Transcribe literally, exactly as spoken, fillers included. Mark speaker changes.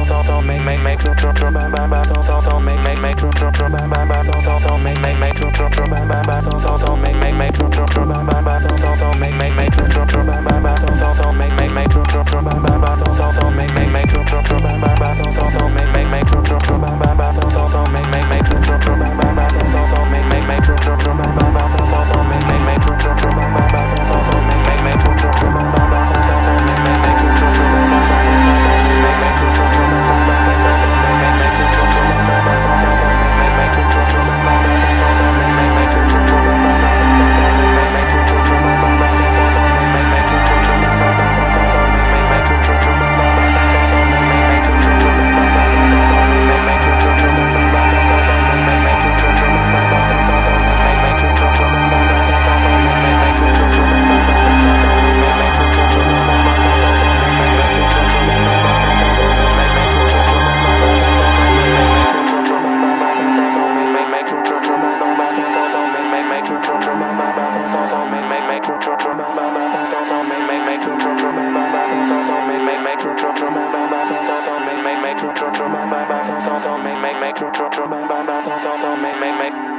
Speaker 1: so so make make make tru tru tru ba ba ba so so so make make make tru tru tru ba ba ba so so so make make make tru tru tru ba ba ba so so so make make make tru tru tru ba ba ba so so so make make make tru tru tru ba ba ba so so so make make make tru tru tru ba ba ba so so so make make make tru tru tru ba ba ba so so so make make make tru tru tru ba ba ba so so so make make make tru tru tru ba ba ba so so so make make make tru tru tru ba ba ba so so so make make make tru tru tru ba ba ba so so so make make make tru tru tru ba ba ba so so so make make make tru tru tru ba ba ba so so so make make make tru tru tru ba ba ba so so so make make make tru tru tru ba ba ba so so so make make make tru tru tru ba ba ba so so so make make make tru tru tru ba ba ba so so so make make make tru tru tru ba ba ba so so so make make make tru tru tru ba ba ba so so so make make make tru tru tru ba ba ba so so so make make make tru tru tru ba ba ba so so so make make make tru tru tru ba ba ba so so so make make make tru tru tru ba ba ba so so so make make make tru tru tru ba ba ba so so so make make make tru tru tru ba ba ba so so so make make make tru tru tru ba ba ba so so so make make make tru tru tru ba ba ba so so so make make make tru tru tru ba ba ba so so so make make make tru tru tru ba ba ba so so so make make make tru tru tru ba ba ba so so so make make make tru tru tru ba ba ba so so so make make make tru tru tru ba ba ba so so so make make make tru tru tru ba ba ba so so so make make make tru tru tru ba ba ba so so so make make make tru tru tru ba ba ba so so so make make make tru tru tru ba ba ba so so so make make make